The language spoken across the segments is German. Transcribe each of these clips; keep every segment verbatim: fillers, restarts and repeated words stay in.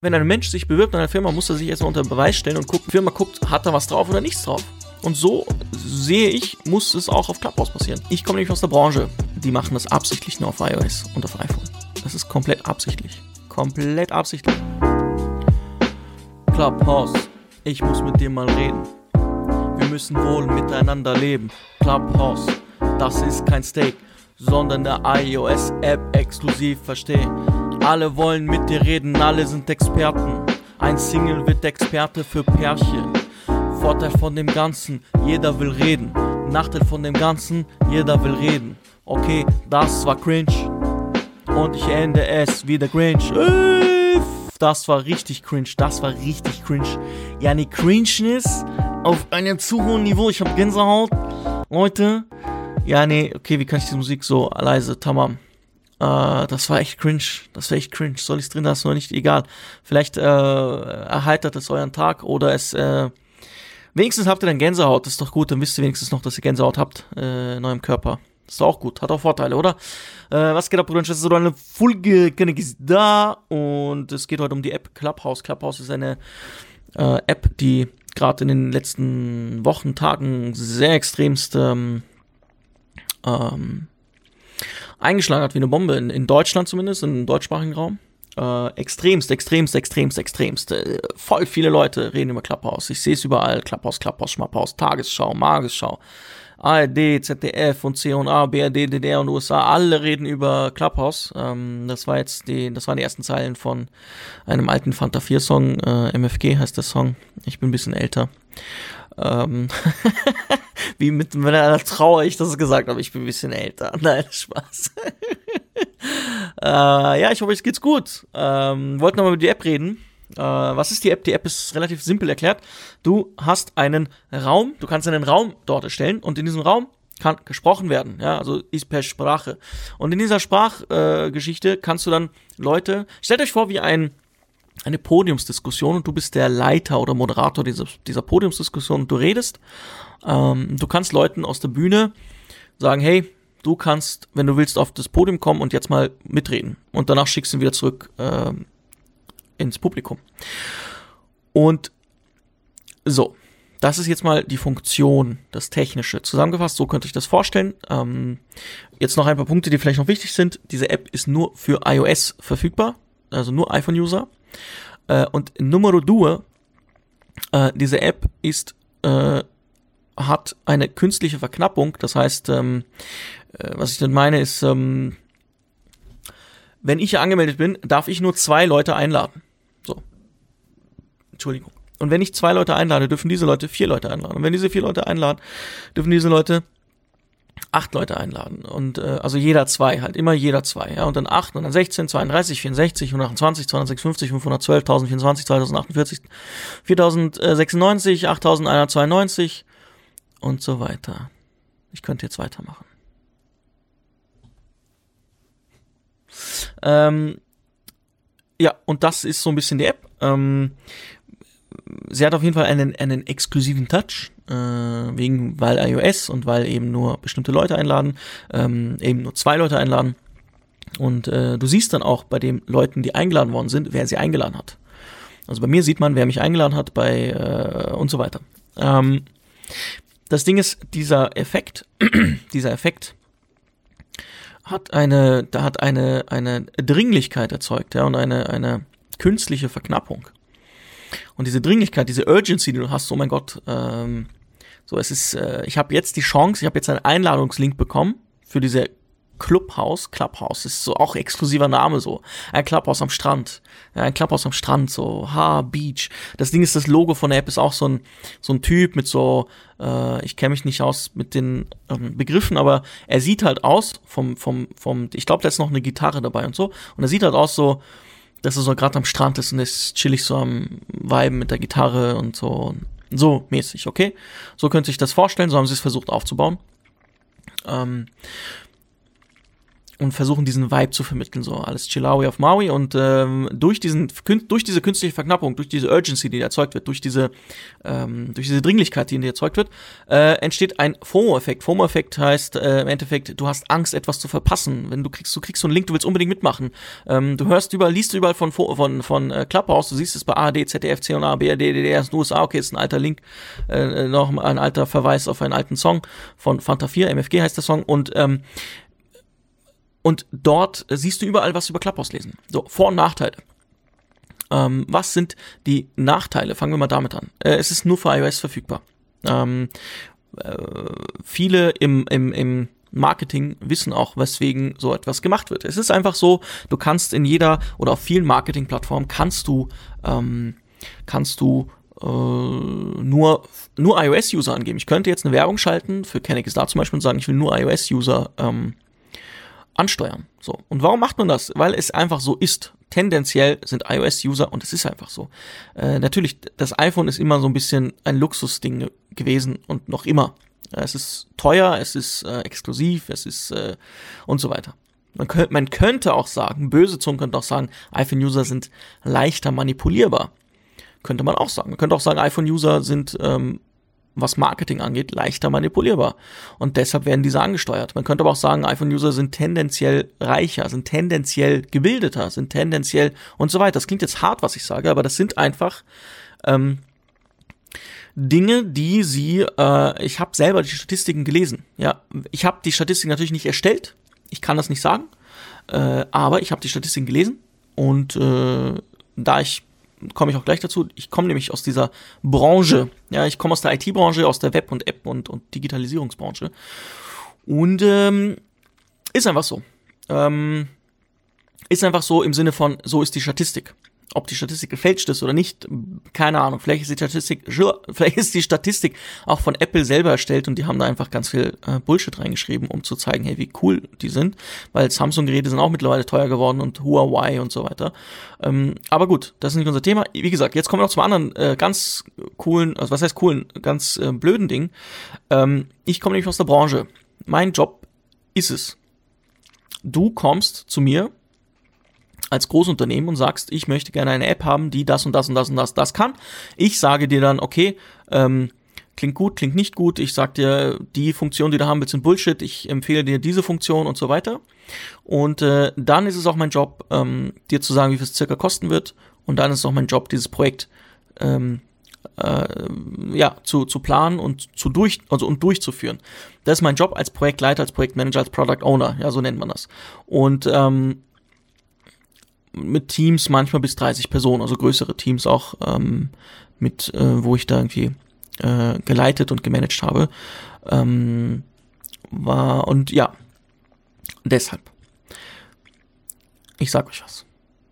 Wenn ein Mensch sich bewirbt an einer Firma, muss er sich erstmal unter Beweis stellen und gucken, die Firma guckt, hat da was drauf oder nichts drauf. Und so sehe ich, muss es auch auf Clubhouse passieren. Ich komme nämlich aus der Branche. Die machen das absichtlich nur auf iOS und auf iPhone. Das ist komplett absichtlich. Komplett absichtlich. Clubhouse, ich muss mit dir mal reden. Wir müssen wohl miteinander leben. Clubhouse, das ist kein Steak, sondern eine iOS-App exklusiv, versteh. Alle wollen mit dir reden, alle sind Experten. Ein Single wird Experte für Pärchen. Vorteil von dem Ganzen, jeder will reden. Nachteil von dem Ganzen, jeder will reden. Okay, das war cringe. Und ich ende es wie der Grinch. Das war richtig cringe, das war richtig cringe. Ja, ne Cringeness auf einem zu hohen Niveau. Ich hab Gänsehaut. Leute. Ja, nee, okay, wie kann ich die Musik so leise, tamam. Uh, das war echt cringe, das war echt cringe. Soll ich es drin lassen oder nicht? Egal. Vielleicht äh, erheitert es euren Tag oder es, äh, wenigstens habt ihr dann Gänsehaut, das ist doch gut, dann wisst ihr wenigstens noch, dass ihr Gänsehaut habt äh, in eurem Körper. Das ist auch gut, hat auch Vorteile, oder? Äh, was geht ab, Bruder? Das ist so eine Folge, König ist da und es geht heute um die App Clubhouse. Clubhouse ist eine äh, App, die gerade in den letzten Wochen, Tagen sehr extremst ähm, ähm, eingeschlagen hat wie eine Bombe, in, in Deutschland zumindest, im deutschsprachigen Raum. Äh, extremst, extremst, extremst, extremst. Äh, voll viele Leute reden über Clubhouse. Ich sehe es überall. Clubhouse, Clubhouse, Schmapphaus, Tagesschau, Magesschau, A R D, Z D F und C und A, B R D, D D R und U S A. Alle reden über Clubhouse. Ähm, das war jetzt die, das waren die ersten Zeilen von einem alten Fanta vier Song. Äh, M F G heißt der Song. Ich bin ein bisschen älter. Ähm, wie mit, mit einer Trauer ich das gesagt habe, ich bin ein bisschen älter. Nein, Spaß. äh, ja, ich hoffe, euch geht's gut. Ähm, wollten nochmal über die App reden. Äh, was ist die App? Die App ist relativ simpel erklärt. Du hast einen Raum, du kannst einen Raum dort erstellen und in diesem Raum kann gesprochen werden, ja, also ist per Sprache. Und in dieser Sprachgeschichte äh, kannst du dann Leute, stellt euch vor wie ein eine Podiumsdiskussion und du bist der Leiter oder Moderator dieser, dieser Podiumsdiskussion und du redest. Ähm, du kannst Leuten aus der Bühne sagen, hey, du kannst, wenn du willst, auf das Podium kommen und jetzt mal mitreden. Und danach schickst du ihn wieder zurück ähm, ins Publikum. Und so, das ist jetzt mal die Funktion, das Technische. Zusammengefasst, so könnte ich das vorstellen. Ähm, jetzt noch ein paar Punkte, die vielleicht noch wichtig sind. Diese App ist nur für iOS verfügbar, also nur iPhone-User. Äh, und Numero due, äh, diese App ist, äh, hat eine künstliche Verknappung. Das heißt, ähm, äh, was ich denn meine, ist, ähm, wenn ich hier angemeldet bin, darf ich nur zwei Leute einladen. So. Entschuldigung. Und wenn ich zwei Leute einlade, dürfen diese Leute vier Leute einladen. Und wenn diese vier Leute einladen, dürfen diese Leute acht Leute einladen. Und äh, also jeder zwei, halt immer jeder zwei. Ja? Und dann acht, und dann sechzehn, zweiunddreißig, vierundsechzig, hundertachtundzwanzig, zweihundertsechsundfünfzig, fünfhundertzwölf, tausendvierundzwanzig, zweitausendachtundzwanzig, viertausendsechsundneunzig, achttausendeinhundertzweiundneunzig und so weiter. Ich könnte jetzt weitermachen. Ähm, ja, und das ist so ein bisschen die App. Ähm, sie hat auf jeden Fall einen, einen exklusiven Touch, äh, wegen, weil iOS und weil eben nur bestimmte Leute einladen, ähm, eben nur zwei Leute einladen. Und äh, du siehst dann auch bei den Leuten, die eingeladen worden sind, wer sie eingeladen hat. Also bei mir sieht man, wer mich eingeladen hat, bei äh, und so weiter. Ähm, das Ding ist, dieser Effekt, dieser Effekt hat eine, da hat eine, eine Dringlichkeit erzeugt, ja, und eine, eine künstliche Verknappung. Und diese Dringlichkeit, diese Urgency, die du hast, oh mein Gott, ähm, so, es ist, äh, ich habe jetzt die Chance, ich habe jetzt einen Einladungslink bekommen für diese Clubhouse, Clubhouse, ist so auch exklusiver Name so, ein Clubhouse am Strand, ja, ein Clubhouse am Strand, so, ha, Beach. Das Ding ist, das Logo von der App ist auch so ein, so ein Typ mit so, äh, ich kenne mich nicht aus mit den ähm, Begriffen, aber er sieht halt aus vom, vom, vom, ich glaube, da ist noch eine Gitarre dabei und so, und er sieht halt aus so, dass er so gerade am Strand ist und ist chillig so am Viben mit der Gitarre und so, so mäßig, okay? So könnte sich das vorstellen, so haben sie es versucht aufzubauen. Ähm, und versuchen diesen Vibe zu vermitteln, so alles Chillawi auf Maui und ähm, durch diesen durch diese künstliche Verknappung, durch diese Urgency, die erzeugt wird, durch diese ähm, durch diese Dringlichkeit, die in dir erzeugt wird, äh, entsteht ein FOMO-Effekt. FOMO-Effekt heißt äh, im Endeffekt, du hast Angst, etwas zu verpassen. Wenn du kriegst, du kriegst so einen Link, du willst unbedingt mitmachen. Ähm, du hörst überall, liest überall von von von äh, Clubhouse, du siehst es bei A R D, Z D F, C N A, B R D, D D R, U S A, okay, ist ein alter Link, äh, noch ein alter Verweis auf einen alten Song von Fanta vier, M F G heißt der Song und ähm, Und dort siehst du überall was über Clubhouse lesen. So, Vor- und Nachteile. Ähm, was sind die Nachteile? Fangen wir mal damit an. Äh, es ist nur für iOS verfügbar. Ähm, äh, viele im, im, im Marketing wissen auch, weswegen so etwas gemacht wird. Es ist einfach so, du kannst in jeder oder auf vielen Marketingplattformen kannst du, ähm, kannst du äh, nur, nur iOS-User angeben. Ich könnte jetzt eine Werbung schalten für Kenneck ist da zum Beispiel und sagen, ich will nur iOS-User ähm, ansteuern. So. Und warum macht man das? Weil es einfach so ist. Tendenziell sind iOS-User und es ist einfach so. Äh, natürlich, das iPhone ist immer so ein bisschen ein Luxusding gewesen und noch immer. Es ist teuer, es ist äh, exklusiv, es ist äh, und so weiter. Man, könnt, man könnte auch sagen, böse Zungen könnten auch sagen, iPhone-User sind leichter manipulierbar. Könnte man auch sagen. Man könnte auch sagen, iPhone-User sind ähm, was Marketing angeht, leichter manipulierbar. Und deshalb werden diese angesteuert. Man könnte aber auch sagen, iPhone-User sind tendenziell reicher, sind tendenziell gebildeter, sind tendenziell und so weiter. Das klingt jetzt hart, was ich sage, aber das sind einfach ähm, Dinge, die sie, äh, ich habe selber die Statistiken gelesen. Ja, ich habe die Statistiken natürlich nicht erstellt. Ich kann das nicht sagen. Äh, aber ich habe die Statistiken gelesen. Und äh, da ich komme ich auch gleich dazu. Ich komme nämlich aus dieser Branche. Ja, ich komme aus der I T-Branche, aus der Web- und App- und, und Digitalisierungsbranche. Und ähm, ist einfach so. Ähm, ist einfach so im Sinne von, so ist die Statistik. Ob die Statistik gefälscht ist oder nicht, keine Ahnung. Vielleicht ist die Statistik, vielleicht ist die Statistik auch von Apple selber erstellt und die haben da einfach ganz viel äh, Bullshit reingeschrieben, um zu zeigen, hey, wie cool die sind. Weil Samsung-Geräte sind auch mittlerweile teuer geworden und Huawei und so weiter. Ähm, aber gut, das ist nicht unser Thema. Wie gesagt, jetzt kommen wir noch zum anderen äh, ganz coolen, also was heißt coolen, ganz äh, blöden Ding. Ähm, ich komme nämlich aus der Branche. Mein Job ist es. Du kommst zu mir als Großunternehmen und sagst, ich möchte gerne eine App haben, die das und das und das und das das kann. Ich sage dir dann, okay, ähm, klingt gut, klingt nicht gut. Ich sag dir, die Funktionen, die du haben willst, sind Bullshit. Ich empfehle dir diese Funktion und so weiter. Und äh, dann ist es auch mein Job, ähm, dir zu sagen, wie viel es circa kosten wird. Und dann ist es auch mein Job, dieses Projekt ähm, äh, ja zu zu planen und zu durch also und durchzuführen. Das ist mein Job als Projektleiter, als Projektmanager, als Product Owner. Ja, so nennt man das. Und ähm, mit Teams manchmal bis dreißig Personen, also größere Teams auch, ähm, mit, äh, wo ich da irgendwie äh, geleitet und gemanagt habe. Ähm, war, und ja, deshalb. Ich sag euch was.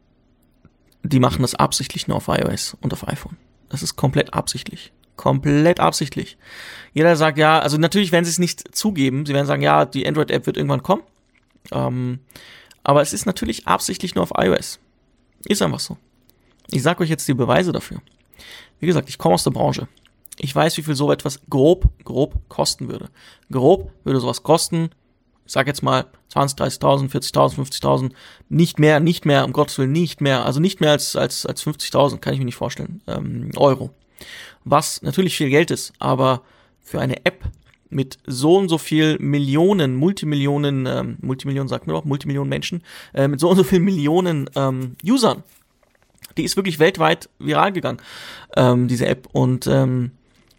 Die machen das absichtlich nur auf iOS und auf iPhone. Das ist komplett absichtlich. Komplett absichtlich. Jeder sagt, ja, also natürlich werden sie es nicht zugeben. Sie werden sagen, ja, die Android-App wird irgendwann kommen. Ähm, Aber es ist natürlich absichtlich nur auf iOS. Ist einfach so. Ich sage euch jetzt die Beweise dafür. Wie gesagt, ich komme aus der Branche. Ich weiß, wie viel so etwas grob, grob kosten würde. Grob würde sowas kosten, ich sag jetzt mal zwanzig, dreißigtausend, vierzigtausend, fünfzigtausend, nicht mehr, nicht mehr, um Gottes Willen, nicht mehr, also nicht mehr als als als fünfzigtausend, kann ich mir nicht vorstellen, ähm, Euro. Was natürlich viel Geld ist, aber für eine App mit so und so viel Millionen, Multimillionen, ähm, Multimillionen sagt man doch, Multimillionen Menschen, äh, mit so und so vielen Millionen ähm, Usern. Die ist wirklich weltweit viral gegangen, ähm, diese App. Und ähm,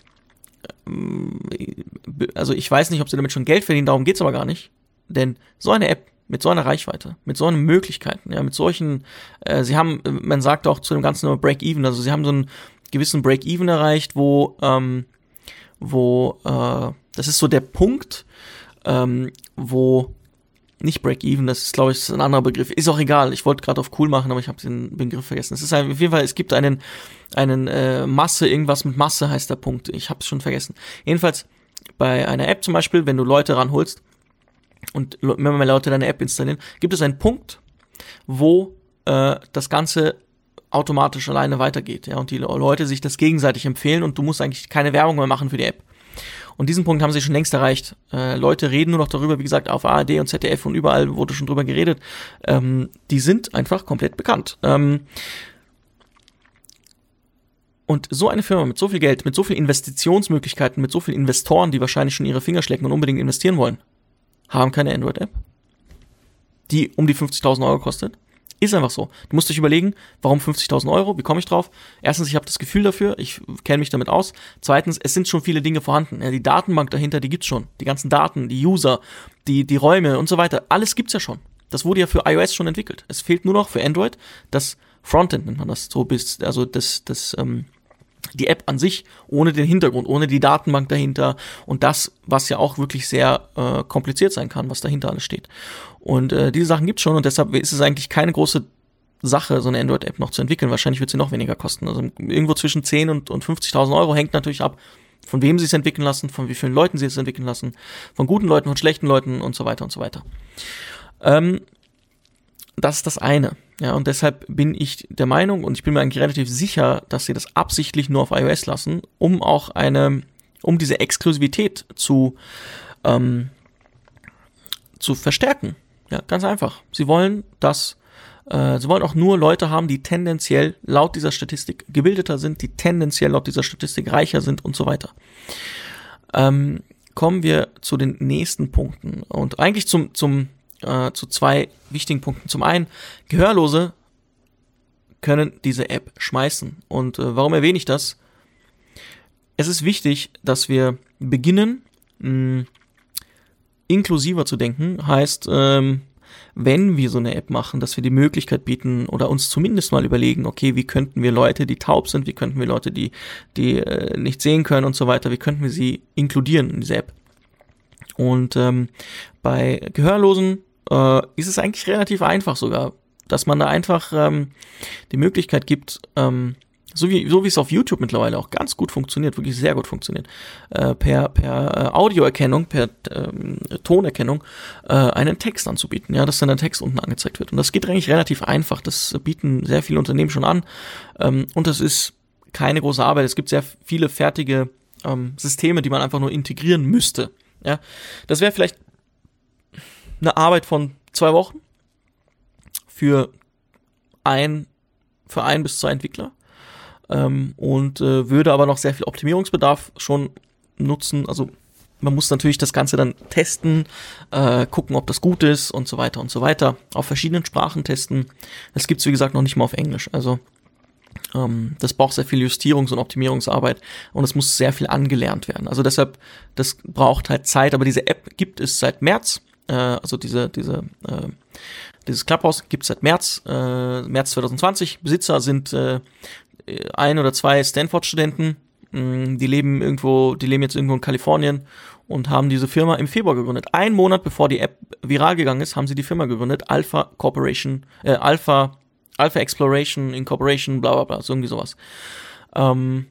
also ich weiß nicht, ob sie damit schon Geld verdienen, darum geht's aber gar nicht. Denn so eine App mit so einer Reichweite, mit so einen Möglichkeiten, ja, mit solchen, äh, sie haben, man sagt auch zu dem Ganzen immer Break-Even, also sie haben so einen gewissen Break-Even erreicht, wo, ähm, wo, äh, das ist so der Punkt, ähm, wo, nicht Break-Even, das ist, glaube ich, ein anderer Begriff, ist auch egal, ich wollte gerade auf cool machen, aber ich habe den Begriff vergessen. Es ist ein, auf jeden Fall, es gibt einen, einen äh, Masse, irgendwas mit Masse heißt der Punkt, ich habe es schon vergessen. Jedenfalls, bei einer App zum Beispiel, wenn du Leute ranholst, und wenn man Leute deine App installieren, gibt es einen Punkt, wo äh, das Ganze automatisch alleine weitergeht, ja, und die Leute sich das gegenseitig empfehlen und du musst eigentlich keine Werbung mehr machen für die App. Und diesen Punkt haben sie schon längst erreicht. Äh, Leute reden nur noch darüber, wie gesagt, auf A R D und Z D F und überall wurde schon drüber geredet. Ähm, die sind einfach komplett bekannt. Ähm, und so eine Firma mit so viel Geld, mit so vielen Investitionsmöglichkeiten, mit so vielen Investoren, die wahrscheinlich schon ihre Finger schlecken und unbedingt investieren wollen, haben keine Android-App, die um die fünfzigtausend Euro kostet. Ist einfach so. Du musst dich überlegen, warum fünfzigtausend Euro? Wie komme ich drauf? Erstens, ich habe das Gefühl dafür, ich kenne mich damit aus. Zweitens, es sind schon viele Dinge vorhanden. Ja, die Datenbank dahinter, die gibt's schon. Die ganzen Daten, die User, die, die Räume und so weiter. Alles gibt's ja schon. Das wurde ja für iOS schon entwickelt. Es fehlt nur noch für Android das Frontend, nennt man das so, bis, also das, das, ähm, die App an sich, ohne den Hintergrund, ohne die Datenbank dahinter und das, was ja auch wirklich sehr äh, kompliziert sein kann, was dahinter alles steht. Und äh, diese Sachen gibt's schon und deshalb ist es eigentlich keine große Sache, so eine Android-App noch zu entwickeln. Wahrscheinlich wird sie noch weniger kosten. Also irgendwo zwischen zehn und, und fünfzigtausend Euro, hängt natürlich ab, von wem sie es entwickeln lassen, von wie vielen Leuten sie es entwickeln lassen, von guten Leuten, von schlechten Leuten und so weiter und so weiter. Ähm, das ist das eine. Ja, und deshalb bin ich der Meinung und ich bin mir eigentlich relativ sicher, dass sie das absichtlich nur auf iOS lassen, um auch eine, um diese Exklusivität zu, ähm, zu verstärken. Ja, ganz einfach. Sie wollen, dass, äh, sie wollen auch nur Leute haben, die tendenziell laut dieser Statistik gebildeter sind, die tendenziell laut dieser Statistik reicher sind und so weiter. Ähm, kommen wir zu den nächsten Punkten und eigentlich zum, zum, Äh, zu zwei wichtigen Punkten. Zum einen, Gehörlose können diese App schmeißen. Und äh, warum erwähne ich das? Es ist wichtig, dass wir beginnen, mh, inklusiver zu denken. Heißt, ähm, wenn wir so eine App machen, dass wir die Möglichkeit bieten oder uns zumindest mal überlegen, okay, wie könnten wir Leute, die taub sind, wie könnten wir Leute, die, die äh, nicht sehen können und so weiter, wie könnten wir sie inkludieren in diese App? Und ähm, bei Gehörlosen äh, ist es eigentlich relativ einfach sogar, dass man da einfach ähm, die Möglichkeit gibt, ähm, so wie so wie es auf YouTube mittlerweile auch ganz gut funktioniert, wirklich sehr gut funktioniert, äh, per per äh, Audioerkennung, per ähm, Tonerkennung äh, einen Text anzubieten, ja, dass dann der Text unten angezeigt wird. Und das geht eigentlich relativ einfach. Das bieten sehr viele Unternehmen schon an ähm, und das ist keine große Arbeit. Es gibt sehr viele fertige ähm, Systeme, die man einfach nur integrieren müsste. Ja, das wäre vielleicht eine Arbeit von zwei Wochen für ein, für ein bis zwei Entwickler ähm, und äh, würde aber noch sehr viel Optimierungsbedarf schon nutzen. Also man muss natürlich das Ganze dann testen, äh, gucken, ob das gut ist und so weiter und so weiter. Auf verschiedenen Sprachen testen. Das gibt's wie gesagt noch nicht mal auf Englisch. Also ähm, das braucht sehr viel Justierungs- und Optimierungsarbeit und es muss sehr viel angelernt werden. Also deshalb, das braucht halt Zeit. Aber diese App gibt es seit März. Also diese, diese, äh, dieses Clubhouse gibt es seit März, äh, März zwanzig zwanzig. Besitzer sind äh, ein oder zwei Stanford-Studenten, mh, die leben irgendwo, die leben jetzt irgendwo in Kalifornien und haben diese Firma im Februar gegründet. Ein Monat bevor die App viral gegangen ist, haben sie die Firma gegründet, Alpha Corporation, äh, Alpha, Alpha Exploration Incorporation, bla bla bla, so irgendwie sowas. Ähm,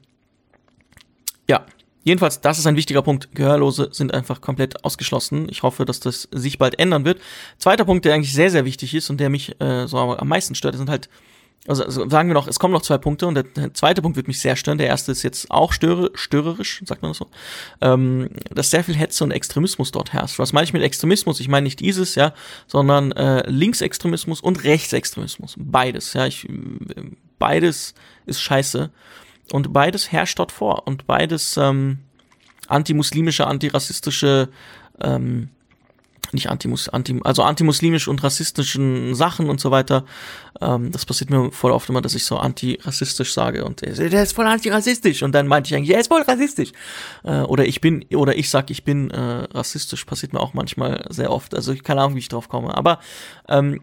ja. Jedenfalls, das ist ein wichtiger Punkt. Gehörlose sind einfach komplett ausgeschlossen. Ich hoffe, dass das sich bald ändern wird. Zweiter Punkt, der eigentlich sehr, sehr wichtig ist und der mich äh, so am meisten stört, sind halt, also, also sagen wir noch, es kommen noch zwei Punkte und der, der zweite Punkt wird mich sehr stören. Der erste ist jetzt auch störe, störerisch, sagt man das so, ähm, dass sehr viel Hetze und Extremismus dort herrscht. Was meine ich mit Extremismus? Ich meine nicht dieses, ja, sondern äh, Linksextremismus und Rechtsextremismus. Beides, ja, ich, beides ist scheiße. Und beides herrscht dort vor. Und beides ähm, antimuslimische, antirassistische, ähm, nicht antimus, anti, also antimuslimisch und rassistischen Sachen und so weiter. Ähm, das passiert mir voll oft immer, dass ich so antirassistisch sage und der, der ist voll antirassistisch. Und dann meinte ich eigentlich, er ist voll rassistisch. Äh, oder ich bin, oder ich sag, ich bin äh, rassistisch. Passiert mir auch manchmal sehr oft. Also ich keine Ahnung, wie ich drauf komme. Aber ähm,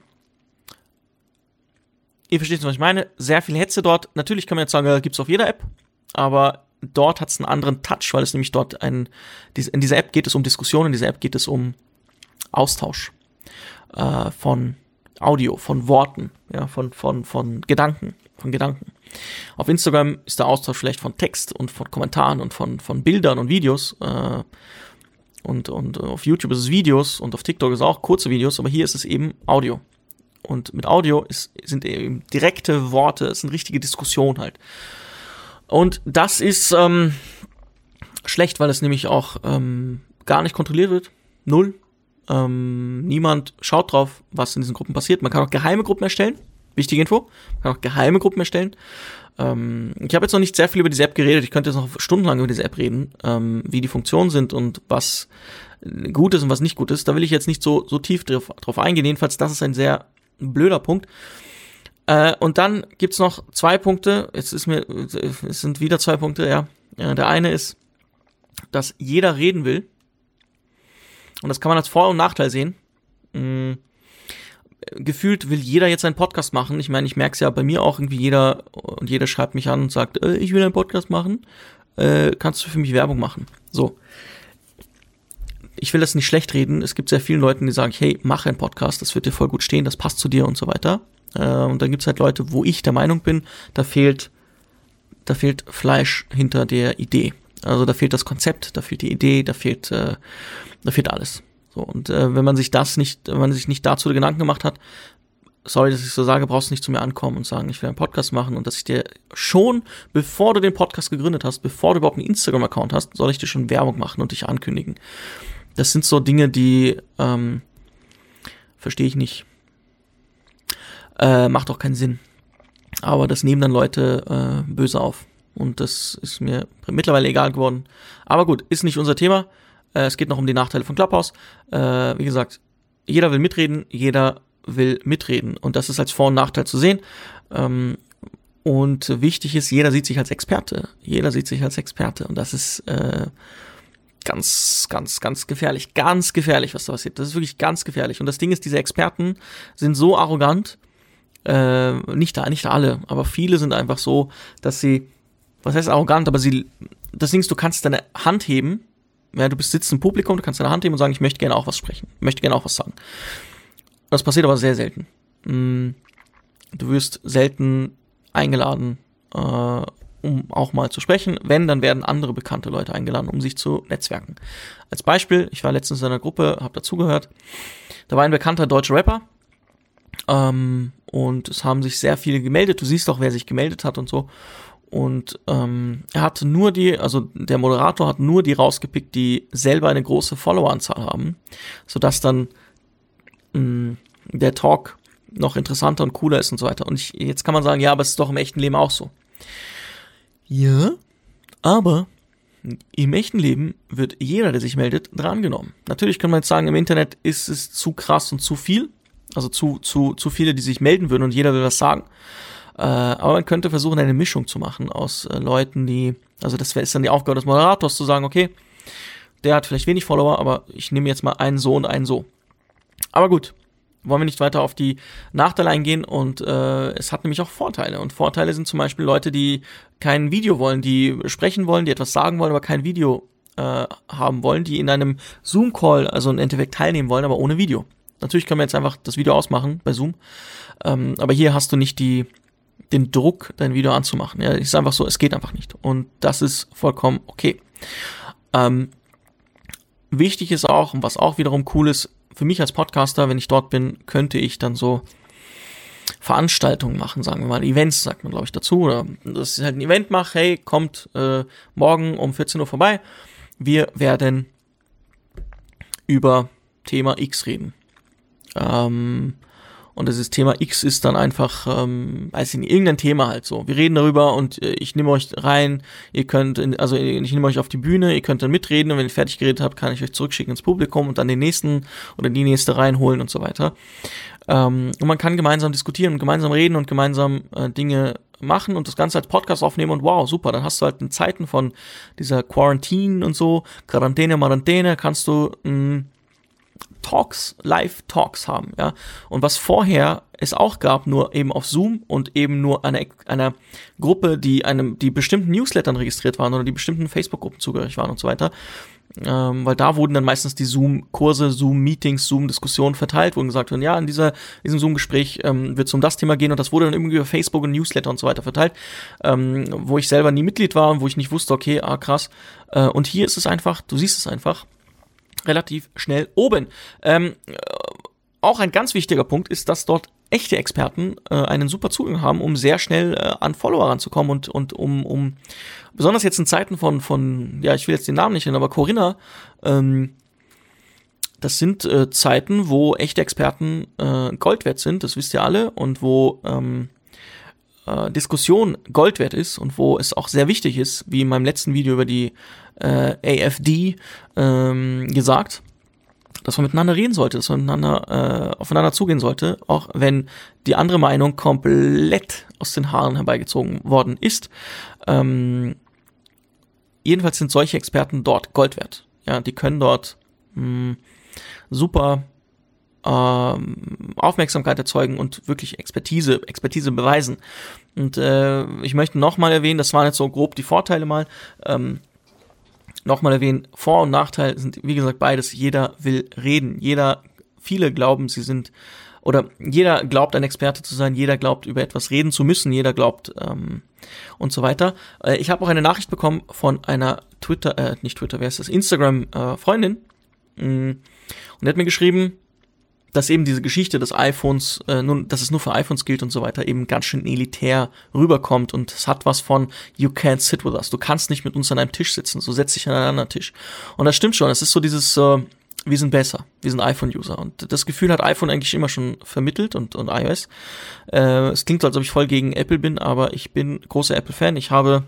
ihr versteht, was ich meine. Sehr viel Hetze dort. Natürlich kann man jetzt sagen, äh, gibt's auf jeder App. Aber dort hat's einen anderen Touch, weil es nämlich dort ein, in dieser App geht es um Diskussionen, in dieser App geht es um Austausch äh, von Audio, von Worten, ja, von, von, von Gedanken, von Gedanken. Auf Instagram ist der Austausch vielleicht von Text und von Kommentaren und von, von Bildern und Videos. Äh, und, und auf YouTube ist es Videos und auf TikTok ist es auch kurze Videos, aber hier ist es eben Audio. Und mit Audio ist, sind eben direkte Worte, es sind richtige Diskussionen halt. Und das ist, ähm, schlecht, weil es nämlich auch ähm, gar nicht kontrolliert wird. Null. Ähm, niemand schaut drauf, was in diesen Gruppen passiert. Man kann auch geheime Gruppen erstellen. Wichtige Info. Man kann auch geheime Gruppen erstellen. Ähm, ich habe jetzt noch nicht sehr viel über diese App geredet. Ich könnte jetzt noch stundenlang über diese App reden, ähm, wie die Funktionen sind und was gut ist und was nicht gut ist. Da will ich jetzt nicht so, so tief drauf, drauf eingehen. Jedenfalls, das ist ein sehr blöder Punkt. Äh, und dann gibt's noch zwei Punkte. Jetzt ist mir, es sind wieder zwei Punkte, ja. ja. Der eine ist, dass jeder reden will. Und das kann man als Vor- und Nachteil sehen. Mhm. Gefühlt will jeder jetzt einen Podcast machen. Ich meine, ich merke es ja bei mir auch irgendwie, jeder und jeder schreibt mich an und sagt, äh, ich will einen Podcast machen. Äh, kannst du für mich Werbung machen? So. Ich will das nicht schlecht reden. Es gibt sehr viele Leute, die sagen, hey, mach einen Podcast, das wird dir voll gut stehen, das passt zu dir und so weiter. Äh, und dann gibt es halt Leute, wo ich der Meinung bin, da fehlt, da fehlt Fleisch hinter der Idee. Also da fehlt das Konzept, da fehlt die Idee, da fehlt, äh, da fehlt alles. So, und äh, wenn man sich das nicht, wenn man sich nicht dazu Gedanken gemacht hat, sorry, dass ich so sage, brauchst du nicht zu mir ankommen und sagen, ich will einen Podcast machen und dass ich dir schon, bevor du den Podcast gegründet hast, bevor du überhaupt einen Instagram-Account hast, soll ich dir schon Werbung machen und dich ankündigen. Das sind so Dinge, die ähm, verstehe ich nicht. Äh, macht auch keinen Sinn. Aber das nehmen dann Leute äh, böse auf. Und das ist mir mittlerweile egal geworden. Aber gut, ist nicht unser Thema. Äh, es geht noch um die Nachteile von Clubhouse. Äh, wie gesagt, jeder will mitreden, jeder will mitreden. Und das ist als Vor- und Nachteil zu sehen. Ähm, und wichtig ist, jeder sieht sich als Experte. Jeder sieht sich als Experte. Und das ist äh, ganz, ganz, ganz gefährlich. Ganz gefährlich, was da passiert. Das ist wirklich ganz gefährlich. Und das Ding ist, diese Experten sind so arrogant, äh, nicht, nicht alle, aber viele sind einfach so, dass sie, was heißt arrogant, aber sie, das Ding ist, du kannst deine Hand heben, ja, du bist sitzt im Publikum, du kannst deine Hand heben und sagen, ich möchte gerne auch was sprechen, möchte gerne auch was sagen. Das passiert aber sehr selten. Du wirst selten eingeladen, äh, um auch mal zu sprechen. Wenn, dann werden andere bekannte Leute eingeladen, um sich zu netzwerken. Als Beispiel, ich war letztens in einer Gruppe, habe dazugehört, da war ein bekannter deutscher Rapper, ähm, und es haben sich sehr viele gemeldet. Du siehst auch, wer sich gemeldet hat und so. Und ähm, er hat nur die, also der Moderator hat nur die rausgepickt, die selber eine große Followeranzahl haben, sodass dann mh, der Talk noch interessanter und cooler ist und so weiter. Und ich, jetzt kann man sagen, ja, aber es ist doch im echten Leben auch so. Ja, aber im echten Leben wird jeder, der sich meldet, drangenommen. Natürlich kann man jetzt sagen, im Internet ist es zu krass und zu viel, also zu zu zu viele, die sich melden würden und jeder will was sagen. Äh, aber man könnte versuchen, eine Mischung zu machen aus äh, Leuten, die, also das ist dann die Aufgabe des Moderators, zu sagen, okay, der hat vielleicht wenig Follower, aber ich nehme jetzt mal einen so und einen so. Aber gut, wollen wir nicht weiter auf die Nachteile eingehen und äh, es hat nämlich auch Vorteile. Und Vorteile sind zum Beispiel Leute, die kein Video wollen, die sprechen wollen, die etwas sagen wollen, aber kein Video äh, haben wollen, die in einem Zoom-Call, also im Endeffekt teilnehmen wollen, aber ohne Video. Natürlich können wir jetzt einfach das Video ausmachen bei Zoom, ähm, aber hier hast du nicht die den Druck, dein Video anzumachen. Ja, es ist einfach so, es geht einfach nicht. Und das ist vollkommen okay. Ähm, wichtig ist auch, und was auch wiederum cool ist, für mich als Podcaster, wenn ich dort bin, könnte ich dann so Veranstaltungen machen, sagen wir mal, Events, sagt man, glaube ich, dazu. Oder dass ich halt ein Event mache, hey, kommt äh, morgen um vierzehn Uhr vorbei. Wir werden über Thema X reden. Ähm, und dieses Thema X ist dann einfach, ähm, weiß ich nicht, irgendein Thema halt so. Wir reden darüber und äh, ich nehme euch rein, ihr könnt, in, also ich nehme euch auf die Bühne, ihr könnt dann mitreden und wenn ihr fertig geredet habt, kann ich euch zurückschicken ins Publikum und dann den nächsten oder die nächste reinholen und so weiter. Ähm, und man kann gemeinsam diskutieren und gemeinsam reden und gemeinsam äh, Dinge machen und das Ganze als Podcast aufnehmen und wow, super, dann hast du halt in Zeiten von dieser Quarantine und so, Quarantäne, Marantäne, kannst du mh, Talks, Live-Talks haben, ja. Und was vorher es auch gab, nur eben auf Zoom und eben nur einer einer Gruppe, die einem, die bestimmten Newslettern registriert waren oder die bestimmten Facebook-Gruppen zugehörig waren und so weiter. Ähm, weil da wurden dann meistens die Zoom-Kurse, Zoom-Meetings, Zoom-Diskussionen verteilt, wo gesagt wurde, ja, in dieser, diesem Zoom-Gespräch ähm, wird es um das Thema gehen und das wurde dann irgendwie über Facebook und Newsletter und so weiter verteilt, ähm, wo ich selber nie Mitglied war und wo ich nicht wusste, okay, ah, krass. Äh, und hier ist es einfach, du siehst es einfach, relativ schnell oben. Ähm, auch ein ganz wichtiger Punkt ist, dass dort echte Experten äh, einen super Zugang haben, um sehr schnell äh, an Follower ranzukommen und und um um besonders jetzt in Zeiten von von ja, ich will jetzt den Namen nicht nennen, aber Corinna, ähm, das sind äh, Zeiten, wo echte Experten äh, Gold wert sind, das wisst ihr alle, und wo ähm, äh, Diskussion Gold wert ist und wo es auch sehr wichtig ist, wie in meinem letzten Video über die äh, A F D ähm, gesagt, dass man miteinander reden sollte, dass man miteinander äh, aufeinander zugehen sollte, auch wenn die andere Meinung komplett aus den Haaren herbeigezogen worden ist. Ähm, jedenfalls sind solche Experten dort Gold wert. Ja, die können dort mh, super ähm, Aufmerksamkeit erzeugen und wirklich Expertise, Expertise beweisen. Und äh, ich möchte nochmal erwähnen, das waren jetzt so grob die Vorteile mal, ähm, nochmal erwähnen, Vor- und Nachteil sind, wie gesagt, beides. Jeder will reden. Jeder, viele glauben, sie sind, oder jeder glaubt, ein Experte zu sein. Jeder glaubt, über etwas reden zu müssen. Jeder glaubt, ähm, und so weiter. Äh, ich habe auch eine Nachricht bekommen von einer Twitter, äh, nicht Twitter, wer ist das? Instagram-Freundin. Äh, und die hat mir geschrieben, dass eben diese Geschichte des iPhones, äh, nun, dass es nur für iPhones gilt und so weiter, eben ganz schön elitär rüberkommt, und es hat was von you can't sit with us. Du kannst nicht mit uns an einem Tisch sitzen, so setz dich an einen anderen Tisch. Und das stimmt schon, es ist so dieses, äh, wir sind besser, wir sind iPhone-User. Und das Gefühl hat iPhone eigentlich immer schon vermittelt und, und iOS. Äh, es klingt so, als ob ich voll gegen Apple bin, aber ich bin großer Apple-Fan. Ich habe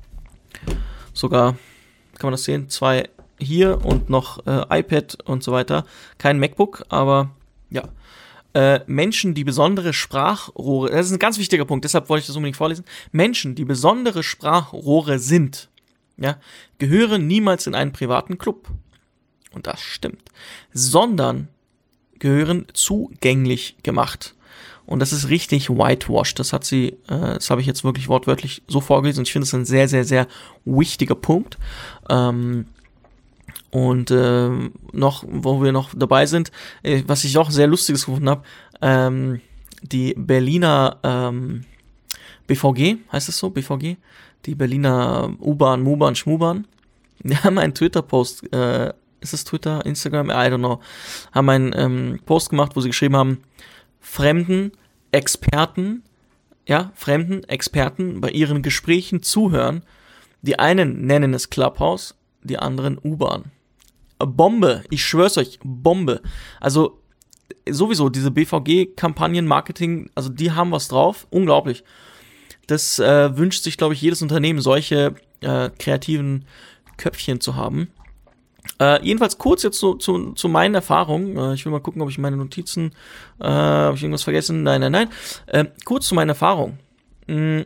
sogar, kann man das sehen, zwei hier und noch äh, iPad und so weiter. Kein MacBook, aber ja, äh, Menschen, die besondere Sprachrohre, das ist ein ganz wichtiger Punkt, deshalb wollte ich das unbedingt vorlesen. Menschen, die besondere Sprachrohre sind, ja, gehören niemals in einen privaten Club. Und das stimmt. Sondern gehören zugänglich gemacht. Und das ist richtig whitewashed. Das hat sie, äh, das habe ich jetzt wirklich wortwörtlich so vorgelesen. Und ich finde es ein sehr, sehr, sehr wichtiger Punkt. Ähm, Und äh, noch, wo wir noch dabei sind, äh, was ich auch sehr Lustiges gefunden habe, ähm, die Berliner ähm, B V G, heißt es so, B V G? Die Berliner U-Bahn, M-Bahn, Schmu-Bahn, die haben einen Twitter-Post, äh, ist es Twitter, Instagram, I don't know, haben einen ähm, Post gemacht, wo sie geschrieben haben, fremden Experten, ja, fremden Experten bei ihren Gesprächen zuhören. Die einen nennen es Clubhouse, die anderen U-Bahn. Bombe, ich schwör's euch, Bombe. Also sowieso, diese B V G-Kampagnen, Marketing, also die haben was drauf, unglaublich. Das äh, wünscht sich, glaube ich, jedes Unternehmen, solche äh, kreativen Köpfchen zu haben. Äh, jedenfalls kurz jetzt so, zu, zu meinen Erfahrungen. Äh, ich will mal gucken, ob ich meine Notizen, äh, habe ich irgendwas vergessen? Nein, nein, nein. Äh, kurz zu meinen Erfahrungen. Mm.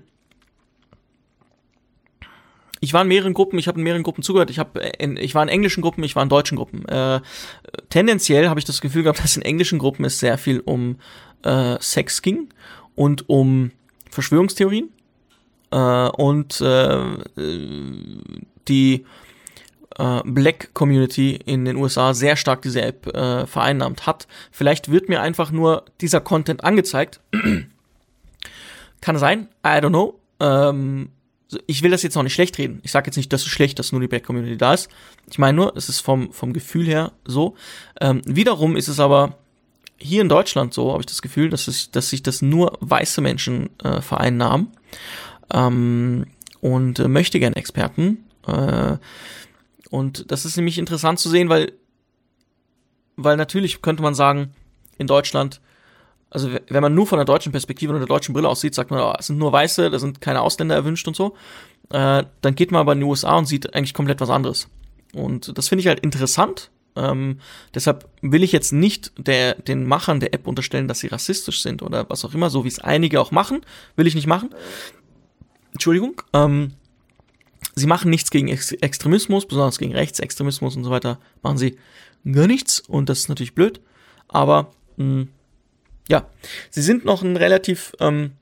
Ich war in mehreren Gruppen, ich habe in mehreren Gruppen zugehört, ich, hab in, ich war in englischen Gruppen, ich war in deutschen Gruppen. Äh, tendenziell habe ich das Gefühl gehabt, dass in englischen Gruppen es sehr viel um äh, Sex ging und um Verschwörungstheorien äh, und äh, die äh, Black Community in den U S A sehr stark diese App äh, vereinnahmt hat. Vielleicht wird mir einfach nur dieser Content angezeigt. Kann sein, I don't know. Ähm, Ich will das jetzt noch nicht schlecht reden. Ich sage jetzt nicht, das ist schlecht, dass nur die Black Community da ist. Ich meine nur, es ist vom vom Gefühl her so. Ähm, wiederum ist es aber hier in Deutschland so, habe ich das Gefühl, dass es, dass sich das nur weiße Menschen äh, vereinnahmen ähm, und äh, möchte gern Experten. Äh, und das ist nämlich interessant zu sehen, weil weil natürlich könnte man sagen, in Deutschland, also wenn man nur von der deutschen Perspektive und der deutschen Brille aussieht, sagt man, oh, es sind nur Weiße, da sind keine Ausländer erwünscht und so. Äh, dann geht man aber in die U S A und sieht eigentlich komplett was anderes. Und das finde ich halt interessant. Ähm, deshalb will ich jetzt nicht der, den Machern der App unterstellen, dass sie rassistisch sind oder was auch immer, so wie es einige auch machen. Will ich nicht machen. Entschuldigung. Ähm, sie machen nichts gegen Ex- Extremismus, besonders gegen Rechtsextremismus und so weiter. Machen sie gar nichts und das ist natürlich blöd. Aber mh, ja, sie sind noch ein relativ ähm,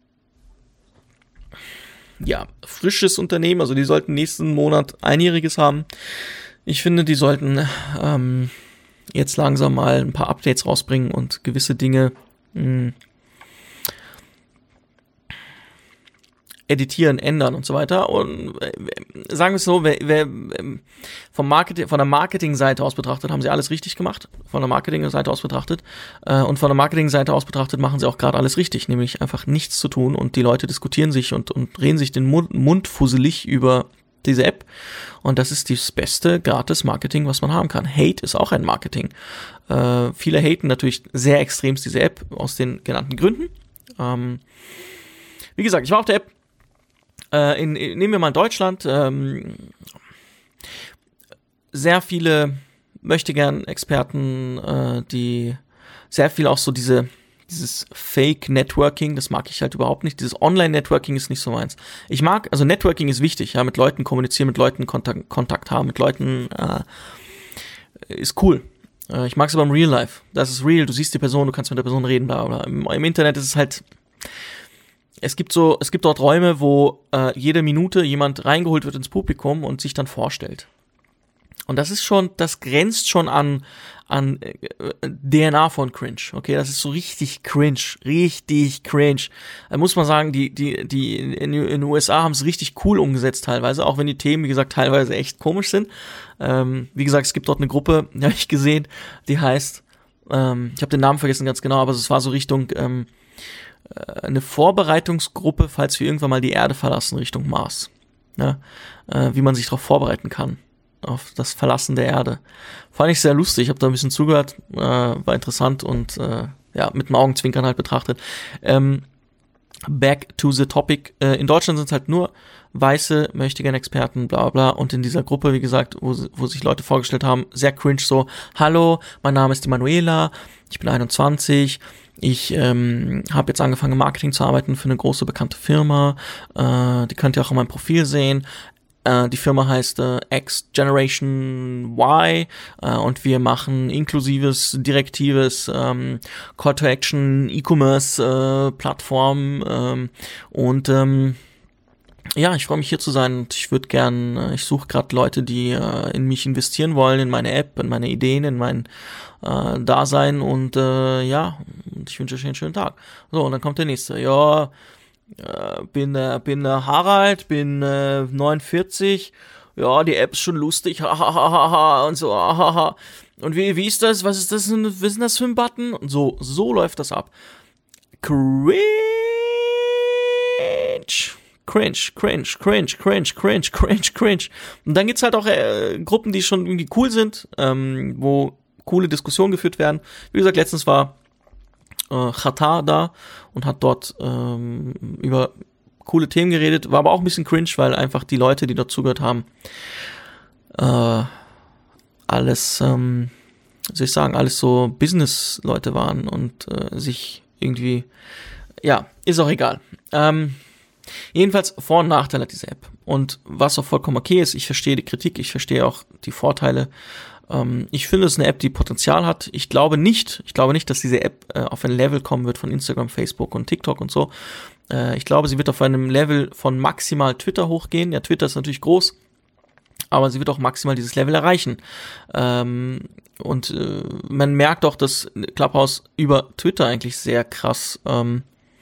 ja, frisches Unternehmen, also die sollten nächsten Monat Einjähriges haben. Ich finde, die sollten ähm, jetzt langsam mal ein paar Updates rausbringen und gewisse Dinge mh, editieren, ändern und so weiter. Und äh, sagen wir es so, wer, wer, vom Marketing, von der Marketingseite aus betrachtet, haben sie alles richtig gemacht. Von der Marketingseite aus betrachtet. Äh, und von der Marketingseite aus betrachtet machen sie auch gerade alles richtig, nämlich einfach nichts zu tun und die Leute diskutieren sich und, und reden sich den Mund, Mund fusselig über diese App. Und das ist das beste Gratis-Marketing, was man haben kann. Hate ist auch ein Marketing. Äh, viele haten natürlich sehr extremst diese App aus den genannten Gründen. Ähm, wie gesagt, ich war auf der App. Äh, in, in, nehmen wir mal Deutschland. Ähm, sehr viele Möchtegern-Experten, äh, die sehr viel auch so diese dieses Fake-Networking, das mag ich halt überhaupt nicht. Dieses Online-Networking ist nicht so meins. Ich mag, also Networking ist wichtig, ja, mit Leuten kommunizieren, mit Leuten Kontakt, Kontakt haben, mit Leuten, äh, ist cool. Äh, ich mag es aber im Real Life. Das ist real, du siehst die Person, du kannst mit der Person reden, bla bla. Im, im Internet ist es halt, es gibt so, es gibt dort Räume, wo äh, jede Minute jemand reingeholt wird ins Publikum und sich dann vorstellt. Und das ist schon, das grenzt schon an, an äh, D N A von Cringe, okay, das ist so richtig cringe, richtig cringe. Da muss man sagen, die, die, die in, in den U S A haben es richtig cool umgesetzt teilweise, auch wenn die Themen, wie gesagt, teilweise echt komisch sind. Ähm, wie gesagt, es gibt dort eine Gruppe, die habe ich gesehen, die heißt, ähm, ich habe den Namen vergessen ganz genau, aber es war so Richtung, ähm, eine Vorbereitungsgruppe, falls wir irgendwann mal die Erde verlassen, Richtung Mars. Ja, äh, wie man sich darauf vorbereiten kann, auf das Verlassen der Erde. Fand ich sehr lustig, ich habe da ein bisschen zugehört, äh, war interessant und äh, ja, mit dem Augenzwinkern halt betrachtet. Ähm, back to the topic. Äh, in Deutschland sind es halt nur weiße, möchtegern Experten, bla bla, und in dieser Gruppe, wie gesagt, wo, wo sich Leute vorgestellt haben, sehr cringe so, hallo, mein Name ist die Manuela, ich bin einundzwanzig, ich ähm, habe jetzt angefangen im Marketing zu arbeiten für eine große bekannte Firma, äh, die könnt ihr auch in meinem Profil sehen. Äh, die Firma heißt äh, X Generation Y äh, und wir machen inklusives, direktives ähm, Call to Action, E-Commerce äh, Plattform ähm, und ähm, ja, ich freue mich hier zu sein und ich würde gern, äh, ich suche gerade Leute, die äh, in mich investieren wollen, in meine App, in meine Ideen, in mein äh, Dasein und äh, ja, ich wünsche euch einen schönen Tag. So, und dann kommt der nächste. Ja, äh, bin äh, bin äh, Harald, bin äh, neunundvierzig. Ja, die App ist schon lustig, hahaha und so, hahaha. Und wie wie ist das? Was ist das? Was ist denn das für ein Button? Und so so läuft das ab. Cringe. Cringe, cringe, cringe, cringe, cringe, cringe, cringe. Und dann gibt's halt auch äh, Gruppen, die schon irgendwie cool sind, ähm, wo coole Diskussionen geführt werden. Wie gesagt, letztens war äh, Chata da und hat dort ähm, über coole Themen geredet, war aber auch ein bisschen cringe, weil einfach die Leute, die dort zugehört haben, äh, alles, ähm, wie soll ich sagen, alles so Business-Leute waren und äh, sich irgendwie, ja, ist auch egal. Ähm, Jedenfalls Vor- und Nachteile hat diese App. Und was auch vollkommen okay ist, ich verstehe die Kritik, ich verstehe auch die Vorteile. Ähm, ich finde, es ist eine App, die Potenzial hat. Ich glaube nicht, ich glaube nicht, dass diese App äh, auf ein Level kommen wird von Instagram, Facebook und TikTok und so. Äh, ich glaube, sie wird auf einem Level von maximal Twitter hochgehen. Ja, Twitter ist natürlich groß, aber sie wird auch maximal dieses Level erreichen. Ähm, und äh, man merkt auch, dass Clubhouse über Twitter eigentlich sehr krass ähm,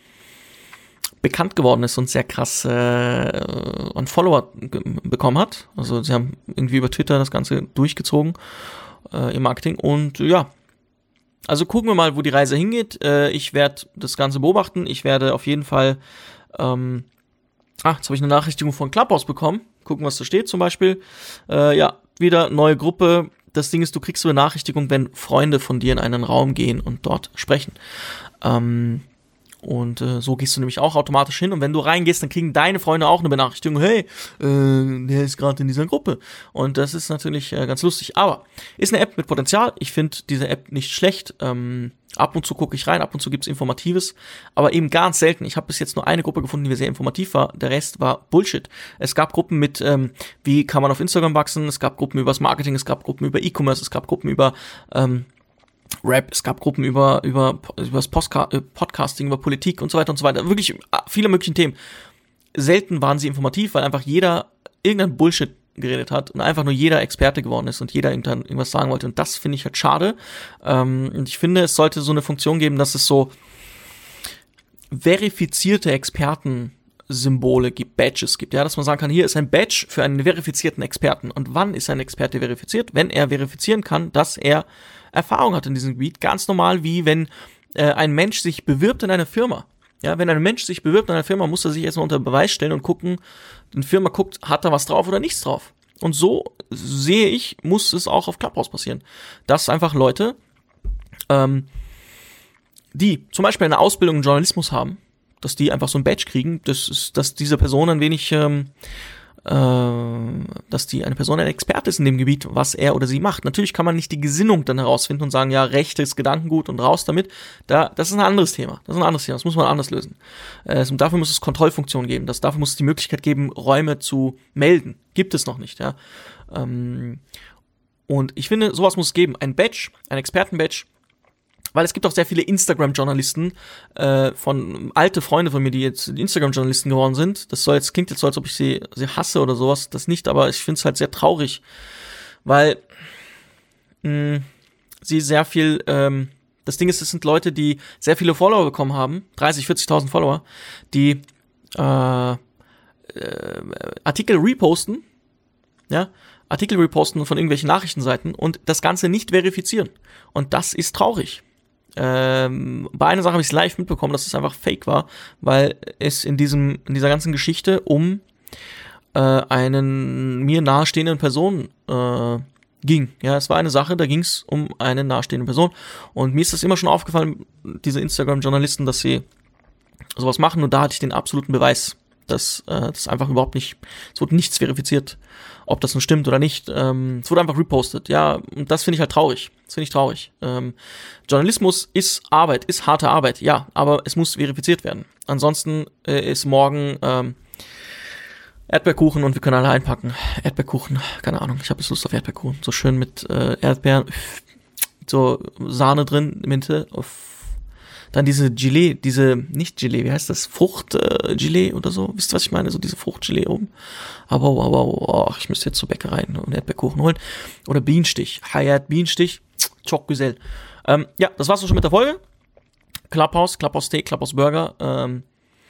bekannt geworden ist und sehr krass äh, an Follower ge- bekommen hat. Also sie haben irgendwie über Twitter das Ganze durchgezogen äh, im Marketing und äh, ja, also gucken wir mal, wo die Reise hingeht. Äh, ich werde das Ganze beobachten. Ich werde auf jeden Fall ähm, ah, jetzt habe ich eine Nachrichtigung von Clubhouse bekommen. Gucken, was da steht zum Beispiel. Äh, ja, wieder neue Gruppe. Das Ding ist, du kriegst so eine Benachrichtigung, wenn Freunde von dir in einen Raum gehen und dort sprechen. Ähm, Und äh, so gehst du nämlich auch automatisch hin. Und wenn du reingehst, dann kriegen deine Freunde auch eine Benachrichtigung. Hey, äh, der ist gerade in dieser Gruppe. Und das ist natürlich äh, ganz lustig. Aber ist eine App mit Potenzial. Ich finde diese App nicht schlecht. Ähm, ab und zu gucke ich rein, ab und zu gibt's Informatives. Aber eben ganz selten. Ich habe bis jetzt nur eine Gruppe gefunden, die sehr informativ war. Der Rest war Bullshit. Es gab Gruppen mit, ähm, wie kann man auf Instagram wachsen. Es gab Gruppen übers Marketing. Es gab Gruppen über E-Commerce. Es gab Gruppen über ähm, Rap, es gab Gruppen über über über das Postka- Podcasting, über Politik und so weiter und so weiter. Wirklich viele möglichen Themen. Selten waren sie informativ, weil einfach jeder irgendein Bullshit geredet hat und einfach nur jeder Experte geworden ist und jeder irgendwann irgendwas sagen wollte. Und das finde ich halt schade. Ähm, und ich finde, es sollte so eine Funktion geben, dass es so verifizierte Experten Symbole gibt, Badges gibt, ja, dass man sagen kann, hier ist ein Badge für einen verifizierten Experten. Und wann ist ein Experte verifiziert? Wenn er verifizieren kann, dass er Erfahrung hat in diesem Gebiet, ganz normal wie wenn äh, ein Mensch sich bewirbt in einer Firma. Ja, wenn ein Mensch sich bewirbt in einer Firma, muss er sich erstmal unter Beweis stellen und gucken, die Firma guckt, hat da was drauf oder nichts drauf. Und so sehe ich, muss es auch auf Clubhouse passieren. Dass einfach Leute, ähm, die zum Beispiel eine Ausbildung im Journalismus haben, dass die einfach so ein Badge kriegen, das ist, dass diese Person ein wenig, ähm, äh, dass die eine Person ein Experte ist in dem Gebiet, was er oder sie macht. Natürlich kann man nicht die Gesinnung dann herausfinden und sagen, ja, rechtes Gedankengut und raus damit. Da, das ist ein anderes Thema. Das ist ein anderes Thema. Das muss man anders lösen. Äh, und dafür muss es Kontrollfunktionen geben. Das, dafür muss es die Möglichkeit geben, Räume zu melden. Gibt es noch nicht, ja. Ähm, und ich finde, sowas muss es geben. Ein Badge, ein Experten-Badge. Weil es gibt auch sehr viele Instagram-Journalisten, äh, von alte Freunde von mir, die jetzt Instagram-Journalisten geworden sind. Das soll jetzt, klingt jetzt so, als ob ich sie, sie hasse oder sowas. Das nicht, aber ich finde es halt sehr traurig, weil mh, sie sehr viel, ähm, das Ding ist, es sind Leute, die sehr viele Follower bekommen haben, dreißig, vierzigtausend Follower, die äh, äh, Artikel reposten, ja, Artikel reposten von irgendwelchen Nachrichtenseiten und das Ganze nicht verifizieren. Und das ist traurig. Ähm, bei einer Sache habe ich es live mitbekommen, dass es einfach fake war, weil es in diesem in dieser ganzen Geschichte um äh, einen mir nahestehenden Person äh, ging. Ja, es war eine Sache, da ging es um eine nahestehende Person und mir ist das immer schon aufgefallen, diese Instagram-Journalisten, dass sie sowas machen und da hatte ich den absoluten Beweis, dass äh, das einfach überhaupt nicht, es wurde nichts verifiziert, ob das nun stimmt oder nicht. Ähm, es wurde einfach repostet. Ja, und das finde ich halt traurig. Das finde ich traurig. Ähm, Journalismus ist Arbeit, ist harte Arbeit, ja, aber es muss verifiziert werden. Ansonsten äh, ist morgen ähm, Erdbeerkuchen und wir können alle einpacken. Erdbeerkuchen, keine Ahnung, ich habe jetzt Lust auf Erdbeerkuchen. So schön mit äh, Erdbeeren, so Sahne drin, Minte, auf dann diese Gelee, diese, nicht Gelee, wie heißt das? Frucht-Gelee äh, oder so. Wisst ihr, was ich meine? So diese Frucht-Gelee oben. Aber, aber, oh, ich müsste jetzt zur Bäckerei und Erdbeerkuchen holen. Oder Bienenstich. Hayat Bienenstich. Choc Güzel. Ähm, ja, das war's auch schon mit der Folge. Clubhouse, Clubhouse Steak, Clubhouse Burger. Ähm,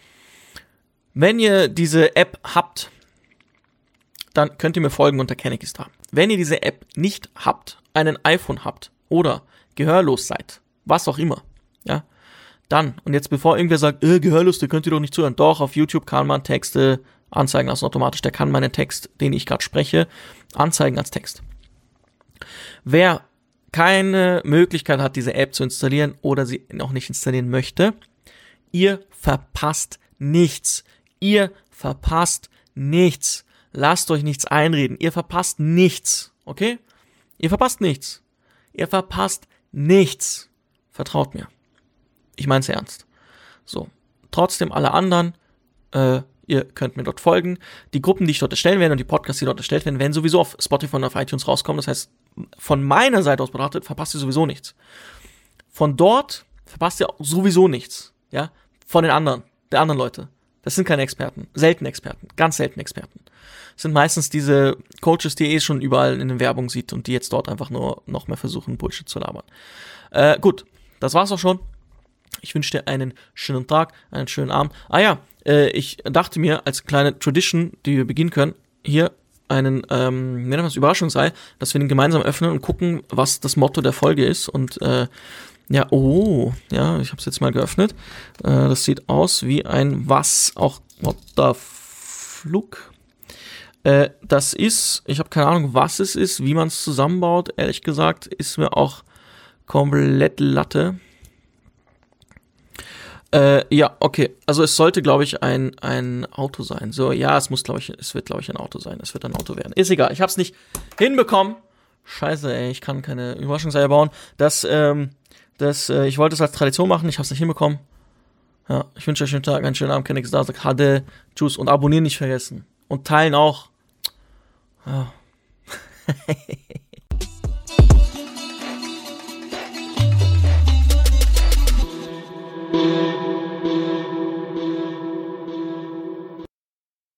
wenn ihr diese App habt, dann könnt ihr mir folgen unter Kenneckistar. Wenn ihr diese App nicht habt, einen iPhone habt oder gehörlos seid, was auch immer, ja, dann, und jetzt bevor irgendwer sagt, äh, gehörlos, der könnt ihr doch nicht zuhören. Doch, auf YouTube kann man Texte anzeigen lassen automatisch. Der kann meinen Text, den ich gerade spreche, anzeigen als Text. Wer keine Möglichkeit hat, diese App zu installieren oder sie noch nicht installieren möchte, ihr verpasst nichts. Ihr verpasst nichts. Lasst euch nichts einreden. Ihr verpasst nichts. Okay? Ihr verpasst nichts. Ihr verpasst nichts. Vertraut mir. Ich mein's ernst. So. Trotzdem alle anderen, äh, ihr könnt mir dort folgen. Die Gruppen, die ich dort erstellen werde und die Podcasts, die dort erstellt werden, werden sowieso auf Spotify und auf iTunes rauskommen. Das heißt, von meiner Seite aus betrachtet, verpasst ihr sowieso nichts. Von dort verpasst ihr sowieso nichts. Ja? Von den anderen, der anderen Leute. Das sind keine Experten. Selten Experten. Ganz selten Experten. Das sind meistens diese Coaches, die ihr eh schon überall in den Werbung sieht und die jetzt dort einfach nur noch mehr versuchen, Bullshit zu labern. Äh, gut. Das war's auch schon. Ich wünsche dir einen schönen Tag, einen schönen Abend. Ah ja, äh, ich dachte mir, als kleine Tradition, die wir beginnen können, hier einen, ähm, wenn das Überraschung sei, dass wir den gemeinsam öffnen und gucken, was das Motto der Folge ist. Und, äh, ja, oh, ja, ich habe es jetzt mal geöffnet. Äh, das sieht aus wie ein was, auch, what the Flug. Äh, das ist, ich habe keine Ahnung, was es ist, wie man es zusammenbaut. Ehrlich gesagt, ist mir auch komplett Latte. Äh, ja, okay. Also es sollte, glaube ich, ein, ein Auto sein. So, ja, es muss, glaube ich, es wird, glaube ich, ein Auto sein. Es wird ein Auto werden. Ist egal, ich habe es nicht hinbekommen. Scheiße, ey, ich kann keine Überraschungseier bauen. Das, ähm, das, äh, ich wollte es als Tradition machen, ich habe es nicht hinbekommen. Ja, ich wünsche euch einen schönen Tag, einen schönen Abend, Kennex da, sagt Hade, tschüss und abonnieren nicht vergessen. Und teilen auch. Ja.